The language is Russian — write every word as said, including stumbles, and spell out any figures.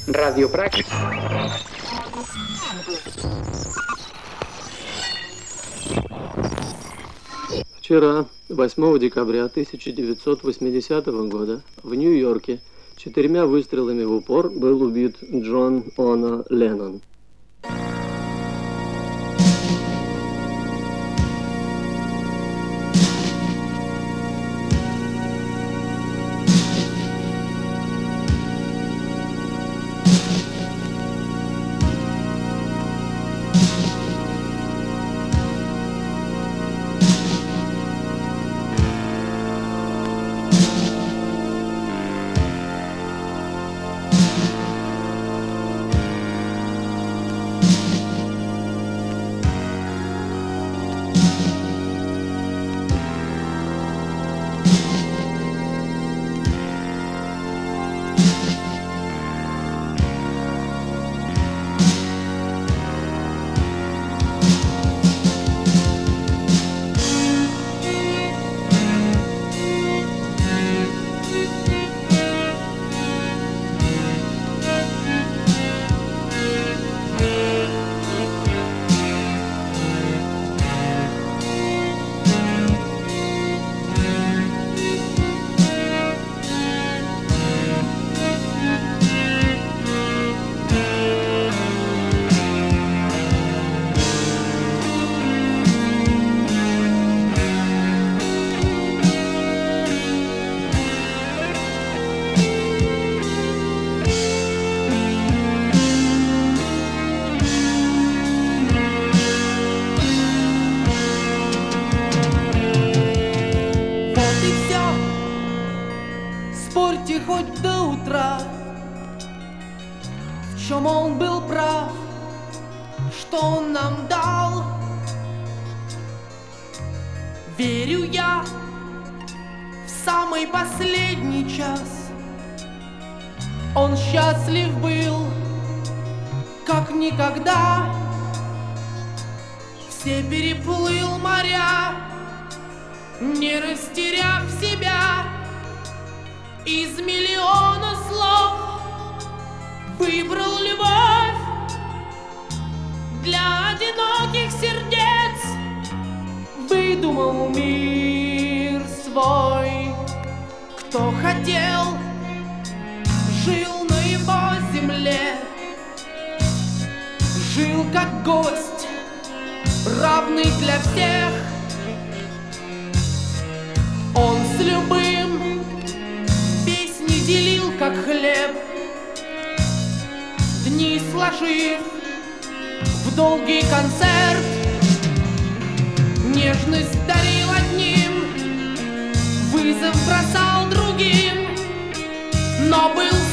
Радиопрактика. Вчера, восьмого декабря тысяча девятьсот восьмидесятого года, в Нью-Йорке четырьмя выстрелами в упор был убит Джон Оно Леннон. Спорьте хоть до утра, в чем он был прав, что он нам дал. Верю я в самый последний час, он счастлив был, как никогда. Все переплыл моря, не растеряв себя. Из миллиона слов выбрал любовь для одиноких сердец, выдумал мир свой. Кто хотел, жил на его земле, жил как гость, равный для всех. Он с любым делил как хлеб, дни сложив в долгий концерт. Нежность дарил одним, вызов бросал другим, но был